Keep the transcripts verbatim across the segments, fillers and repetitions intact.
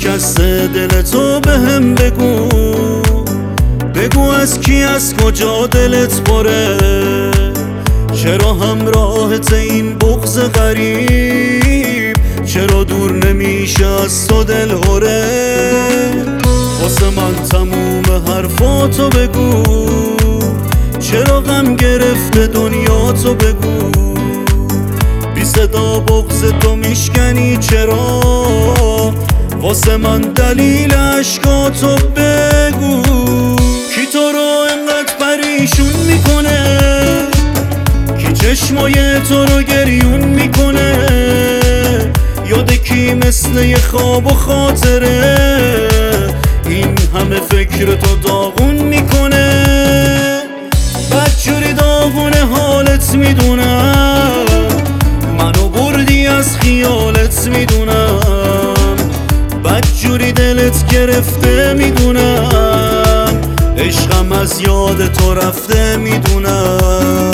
شکسته دل تو به هم بگو، بگو از کی از کجا دلت پره، چرا همراهت این بغض غریب، چرا دور نمیشه از تو دل هره. واسه من تموم حرفاتو بگو، چرا غم گرفته دنیاتو بگو، بی صدا بغض تو میشکنی چرا، واسه من دلیل عشقاتو بگو. کی تو رو انقدر پریشون میکنه، کی چشمای تو رو گریون میکنه، یاد کی مثل یه خواب و خاطره، این همه فکر تو داغون میکنه. بدجوری داغون حالت میدونم، منو بردی از خیالت میدونم، بدجوری دلت گرفته میدونم، عشقم از یاد تو رفته میدونم.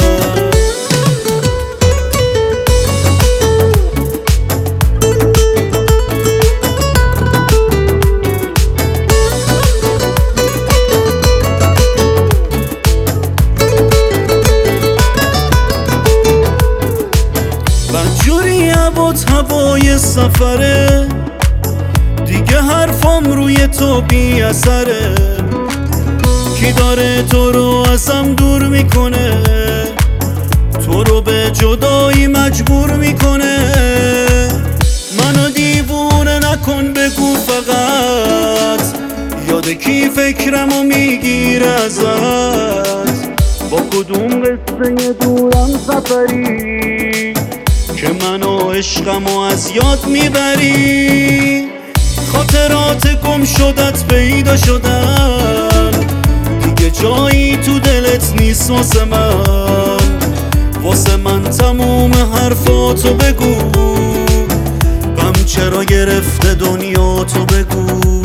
بدجوری عبات هوای سفره، دیگه حرفام روی تو بی اثره، کی داره تو رو ازم دور میکنه، تو رو به جدایی مجبور میکنه. منو دیوونه نکن بگو فقط، یاد کی فکرمو میگیره ازت، با کدوم قصه دورم سفری که منو عشقمو از یاد میبری. خاطرات گم شدت پیدا شدن، دیگه جایی تو دلت نیست واسه من، واسه من تموم حرفاتو بگو، غم چرا گرفته دنیا تو بگو.